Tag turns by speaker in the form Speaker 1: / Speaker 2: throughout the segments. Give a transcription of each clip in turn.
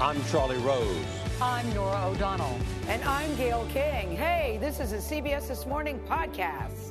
Speaker 1: I'm Charlie Rose.
Speaker 2: I'm Nora O'Donnell.
Speaker 3: And I'm Gail King. Hey, this is a CBS This Morning podcast.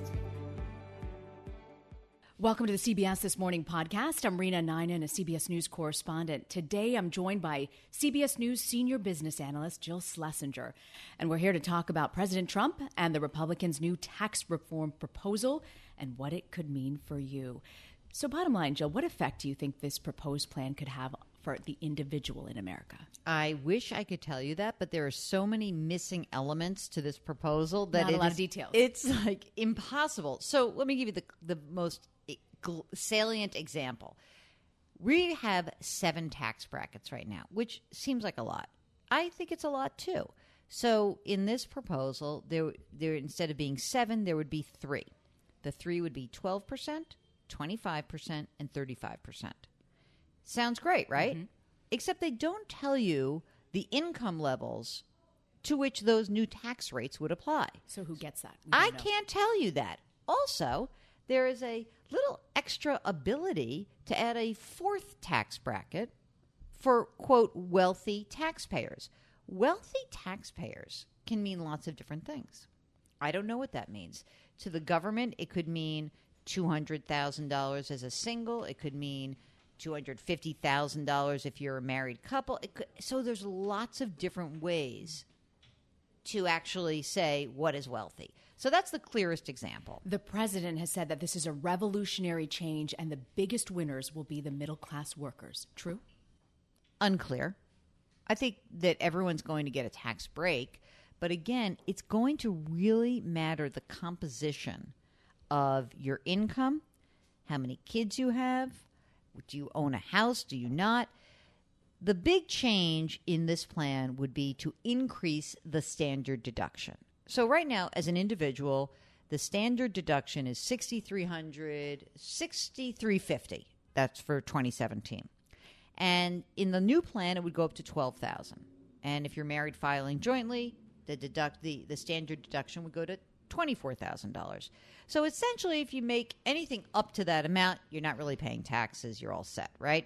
Speaker 4: Welcome to the CBS This Morning podcast. I'm Rena Ninan, a CBS News correspondent. Today, I'm joined by CBS News senior business analyst Jill Schlesinger. And we're here to talk about President Trump and the Republicans' new tax reform proposal and what it could mean for you. So bottom line, Jill, what effect do you think this proposed plan could have for the individual in America?
Speaker 5: I wish I could tell you that, but there are so many missing elements to this proposal that
Speaker 4: Not a lot of details.
Speaker 5: It's like impossible. So let me give you the most salient example. We have 7 tax brackets right now, which seems like a lot. I think it's a lot too. So in this proposal, there instead of being 7, there would be 3. The 3 would be 12%, 25%, and 35%. Sounds great, right? Mm-hmm. Except they don't tell you the income levels to which those new tax rates would apply.
Speaker 4: So who gets that?
Speaker 5: I can't tell you that. Also, there is a little extra ability to add a 4th tax bracket for, quote, wealthy taxpayers. Wealthy taxpayers can mean lots of different things. I don't know what that means. To the government, it could mean $200,000 as a single. It could mean $250,000 if you're a married couple. So there's lots of different ways to actually say what is wealthy. So that's the clearest example.
Speaker 4: The president has said that this is a revolutionary change and the biggest winners will be the middle-class workers. True?
Speaker 5: Unclear. I think that everyone's going to get a tax break. But again, it's going to really matter the composition of your income, how many kids you have, do you own a house, do you not? The big change in this plan would be to increase the standard deduction. So right now, as an individual, the standard deduction is $6,300, $6,350. That's for 2017. And in the new plan, it would go up to $12,000. And if you're married filing jointly, the standard deduction would go to $24,000. So essentially, if you make anything up to that amount, you're not really paying taxes. You're all set, right?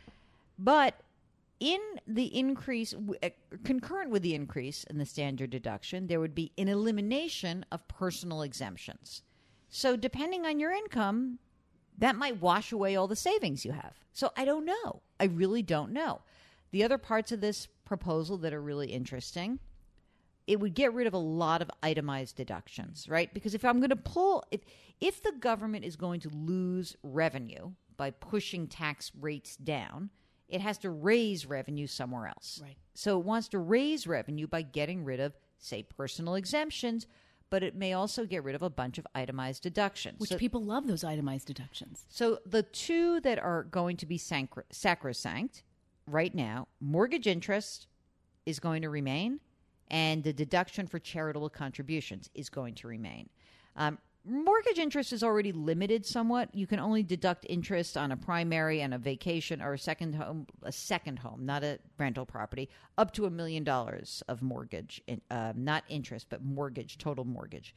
Speaker 5: But in the increase, concurrent with the increase in the standard deduction, there would be an elimination of personal exemptions. So depending on your income, that might wash away all the savings you have. So I don't know. I really don't know. The other parts of this proposal that are really interesting, it would get rid of a lot of itemized deductions, right? Because if I'm going to if the government is going to lose revenue by pushing tax rates down, it has to raise revenue somewhere else.
Speaker 4: Right.
Speaker 5: So it wants to raise revenue by getting rid of, say, personal exemptions, but it may also get rid of a bunch of itemized deductions.
Speaker 4: Which people love those itemized deductions.
Speaker 5: So the 2 that are going to be sacrosanct right now, mortgage interest is going to remain, and the deduction for charitable contributions is going to remain. Mortgage interest is already limited somewhat. You can only deduct interest on a primary and a vacation or a second home, not a rental property, up to $1 million of mortgage, not interest, but mortgage, total mortgage.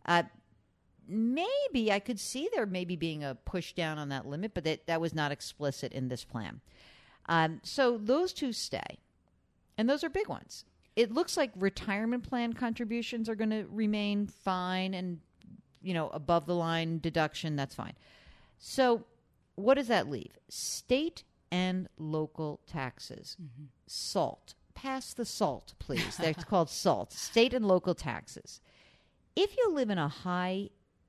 Speaker 5: Maybe I could see there maybe being a push down on that limit, but that was not explicit in this plan. So those 2 stay, and those are big ones. It looks like retirement plan contributions are going to remain fine and, above the line deduction, that's fine. So what does that leave? State and local taxes. Mm-hmm. SALT. Pass the SALT, please. That's called SALT. State and local taxes. If you live in a high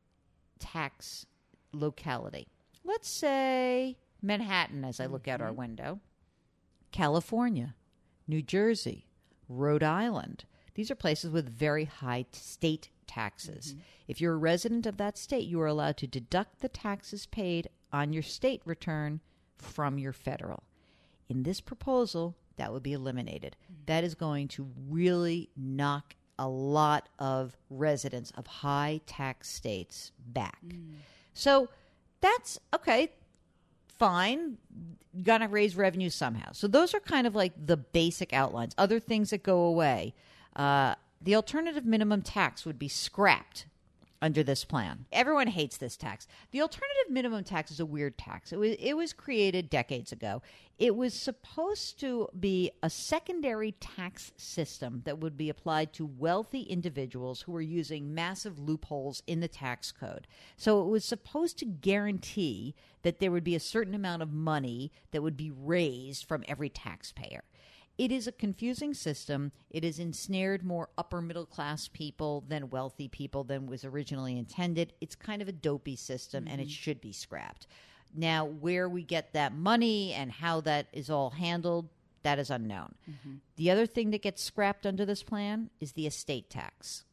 Speaker 5: tax locality, let's say Manhattan, as I look out our window, California, New Jersey, Rhode Island. These are places with very high state taxes. Mm-hmm. If you're a resident of that state, you are allowed to deduct the taxes paid on your state return from your federal. In this proposal, that would be eliminated. Mm-hmm. That is going to really knock a lot of residents of high tax states back. Mm. So that's okay. Fine, gonna raise revenue somehow. So those are kind of like the basic outlines. Other things that go away. The alternative minimum tax would be scrapped. under this plan. Everyone hates this tax. The alternative minimum tax is a weird tax. It was created decades ago. It was supposed to be a secondary tax system that would be applied to wealthy individuals who were using massive loopholes in the tax code. So it was supposed to guarantee that there would be a certain amount of money that would be raised from every taxpayer. It is a confusing system. It has ensnared more upper middle class people than wealthy people than was originally intended. It's kind of a dopey system, and it should be scrapped. Now, where we get that money and how that is all handled, that is unknown. The other thing that gets scrapped under this plan is the estate tax.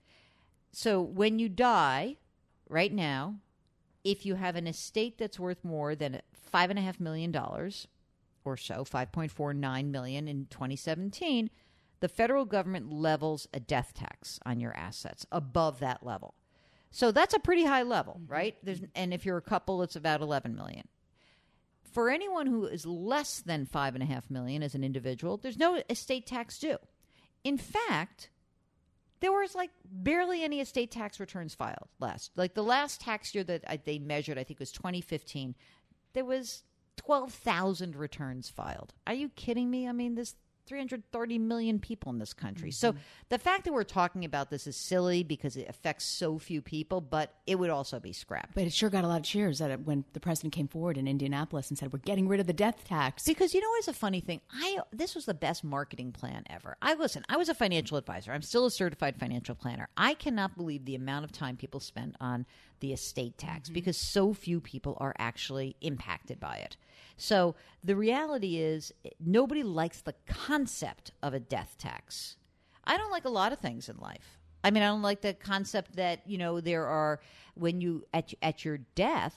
Speaker 5: So when you die, right now, if you have an estate that's worth more than $5.5 million or so, $5.49 million in 2017, the federal government levels a death tax on your assets above that level. So that's a pretty high level, right? And if you're a couple, it's about $11 million. For anyone who is less than $5.5 million as an individual, there's no estate tax due. In fact, there was barely any estate tax returns filed last. The last tax year that they measured, I think, was 2015. There was 12,000 returns filed. Are you kidding me? I mean, there's 330 million people in this country. So the fact that we're talking about this is silly because it affects so few people, but it would also be scrapped.
Speaker 4: But it sure got a lot of cheers when the president came forward in Indianapolis and said, we're getting rid of the death tax.
Speaker 5: Because it's a funny thing. This was the best marketing plan ever. I was a financial advisor. I'm still a certified financial planner. I cannot believe the amount of time people spend on the estate tax because so few people are actually impacted by it. So the reality is nobody likes the concept of a death tax. I don't like a lot of things in life. I mean, I don't like the concept that, there are, when you, at your death,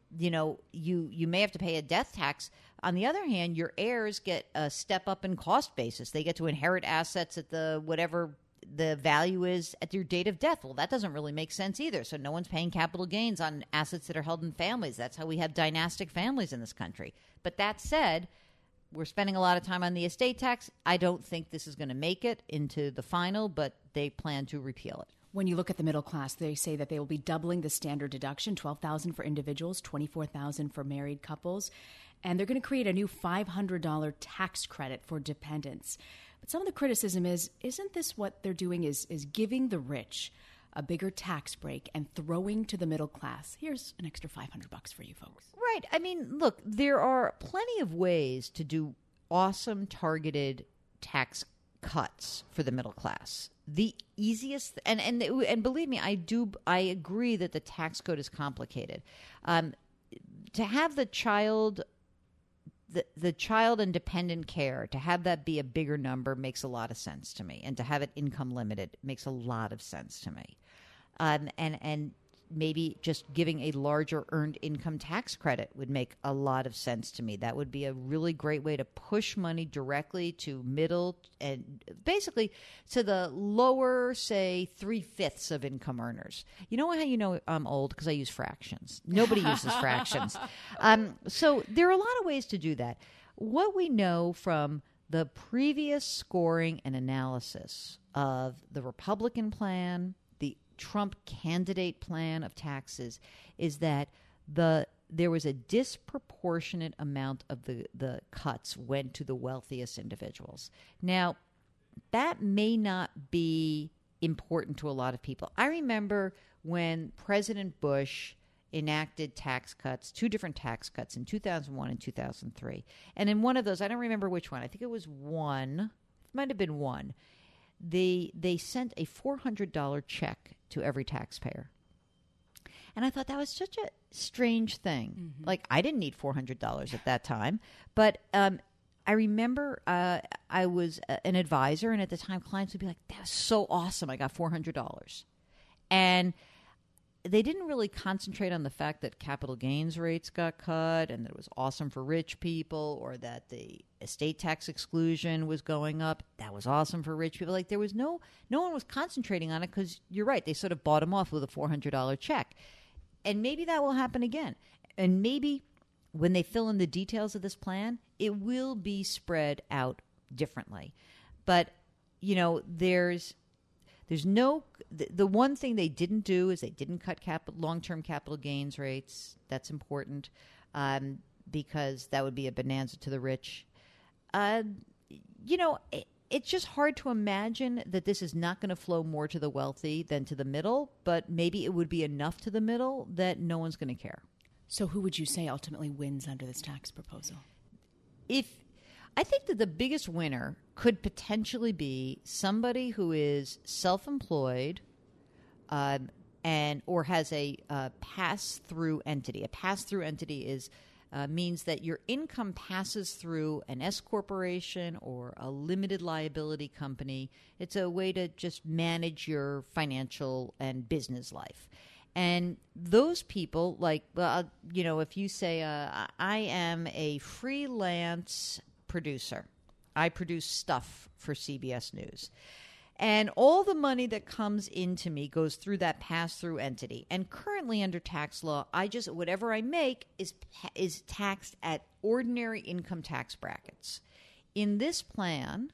Speaker 5: you may have to pay a death tax. On the other hand, your heirs get a step up in cost basis. They get to inherit assets at the whatever the value is at your date of death. Well, that doesn't really make sense either. So no one's paying capital gains on assets that are held in families. That's how we have dynastic families in this country. But that said, we're spending a lot of time on the estate tax. I don't think this is going to make it into the final, but they plan to repeal it.
Speaker 4: When you look at the middle class, they say that they will be doubling the standard deduction, $12,000 for individuals, $24,000 for married couples. And they're going to create a new $500 tax credit for dependents. But some of the criticism isn't this what they're doing is giving the rich a bigger tax break and throwing to the middle class? Here's an extra $500 for you folks.
Speaker 5: Right. I mean, look, there are plenty of ways to do awesome targeted tax cuts for the middle class. The easiest, and believe me, I agree that the tax code is complicated. To have the child and dependent care, to have that be a bigger number makes a lot of sense to me. And to have it income limited makes a lot of sense to me. And maybe just giving a larger earned income tax credit would make a lot of sense to me. That would be a really great way to push money directly to middle and basically to the lower, say, 3/5 of income earners. You know how I'm old? Because I use fractions. Nobody uses fractions. So there are a lot of ways to do that. What we know from the previous scoring and analysis of the Republican plan, the Trump candidate plan of taxes, is that there was a disproportionate amount of the cuts went to the wealthiest individuals. Now, that may not be important to a lot of people. I remember when President Bush enacted tax cuts, 2 different tax cuts in 2001 and 2003. And in one of those, I don't remember which one. I think it was one. It might have been one. They sent a $400 check to every taxpayer. And I thought that was such a strange thing. Like, I didn't need $400 at that time. But I remember I was an advisor, and at the time, clients would be like, that was so awesome. I got $400. And they didn't really concentrate on the fact that capital gains rates got cut and that it was awesome for rich people, or that the estate tax exclusion was going up. That was awesome for rich people. Like, there was no one was concentrating on it because you're right. They sort of bought them off with a $400 check. And maybe that will happen again. And maybe when they fill in the details of this plan, it will be spread out differently. But, there's There's no the one thing they didn't do is they didn't cut long-term capital gains rates. That's important because that would be a bonanza to the rich. It's just hard to imagine that this is not going to flow more to the wealthy than to the middle, but maybe it would be enough to the middle that no one's going to care.
Speaker 4: So who would you say ultimately wins under this tax proposal?
Speaker 5: I think that the biggest winner could potentially be somebody who is self-employed or has a pass-through entity. A pass-through entity means that your income passes through an S corporation or a limited liability company. It's a way to just manage your financial and business life. And those people, if you say, I am a freelance producer, I produce stuff for CBS News, and all the money that comes into me goes through that pass-through entity. And currently under tax law, whatever I make is taxed at ordinary income tax brackets. In this plan,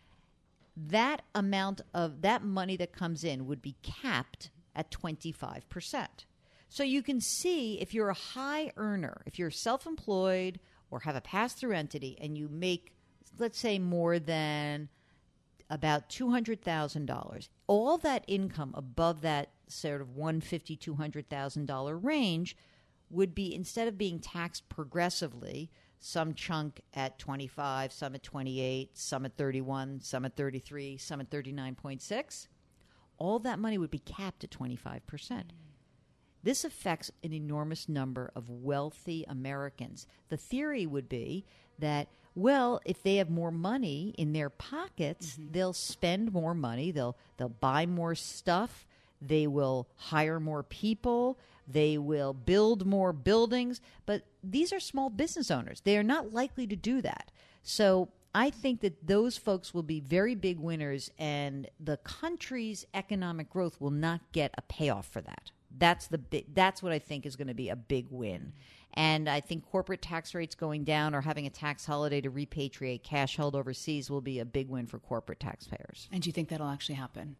Speaker 5: that amount of that money that comes in would be capped at 25%. So you can see if you're a high earner, if you're self-employed or have a pass-through entity and you make, let's say, more than about $200,000, all that income above that sort of $150,000, $200,000 range would be, instead of being taxed progressively, some chunk at 25, some at 28, some at 31, some at 33, some at 39.6, all that money would be capped at 25%. This affects an enormous number of wealthy Americans. The theory would be that, well, if they have more money in their pockets, they'll spend more money, they'll buy more stuff, they will hire more people, they will build more buildings. But these are small business owners. They are not likely to do that. So I think that those folks will be very big winners, and the country's economic growth will not get a payoff for that. That's what I think is going to be a big win. And I think corporate tax rates going down or having a tax holiday to repatriate cash held overseas will be a big win for corporate taxpayers.
Speaker 4: And do you think that'll actually happen?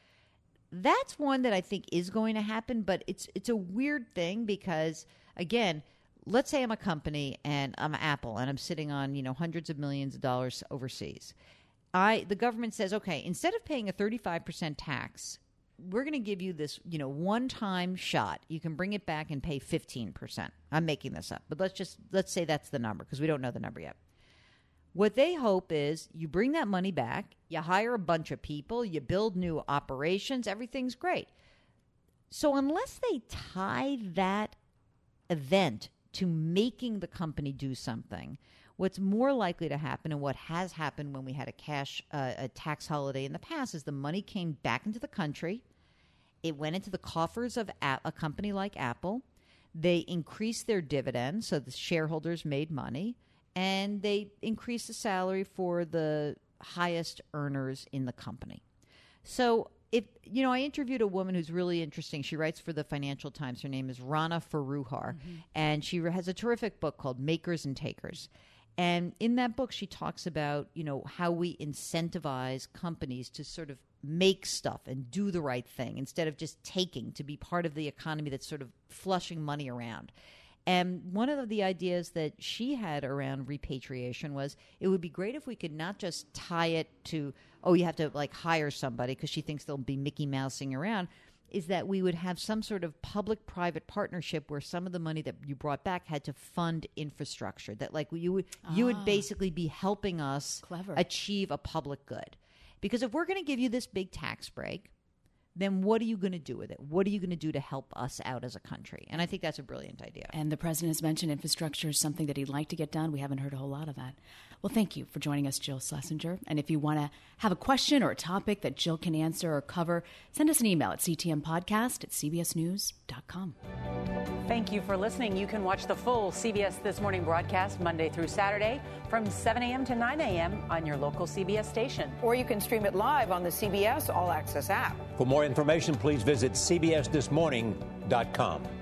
Speaker 5: That's one that I think is going to happen, but it's a weird thing because, again, let's say I'm a company and I'm Apple and I'm sitting on, hundreds of millions of dollars overseas. The government says, okay, instead of paying a 35% tax, we're going to give you this, one-time shot. You can bring it back and pay 15%. I'm making this up, but let's say that's the number because we don't know the number yet. What they hope is you bring that money back, you hire a bunch of people, you build new operations, everything's great. So unless they tie that event to making the company do something, what's more likely to happen, and what has happened when we had a tax holiday in the past, is the money came back into the country. It went into the coffers of a company like Apple. They increased their dividends, so the shareholders made money, and they increased the salary for the highest earners in the company. So I interviewed a woman who's really interesting. She writes for the Financial Times. Her name is Rana Foroohar, and she has a terrific book called Makers and Takers. And in that book, she talks about, how we incentivize companies to sort of make stuff and do the right thing instead of just taking, to be part of the economy that's sort of flushing money around. And one of the ideas that she had around repatriation was it would be great if we could not just tie it to, you have to hire somebody because she thinks they'll be Mickey Mousing around, is that we would have some sort of public-private partnership where some of the money that you brought back had to fund infrastructure, that you would basically be helping us achieve a public good. Because if we're going to give you this big tax break, then what are you going to do with it? What are you going to do to help us out as a country? And I think that's a brilliant idea.
Speaker 4: And the president has mentioned infrastructure is something that he'd like to get done. We haven't heard a whole lot of that. Well, thank you for joining us, Jill Schlesinger. And if you want to have a question or a topic that Jill can answer or cover, send us an email at ctmpodcast@cbsnews.com.
Speaker 2: Thank you for listening. You can watch the full CBS This Morning broadcast Monday through Saturday from 7 a.m. to 9 a.m. on your local CBS station.
Speaker 3: Or you can stream it live on the CBS All Access app.
Speaker 1: For more information, please visit cbsthismorning.com.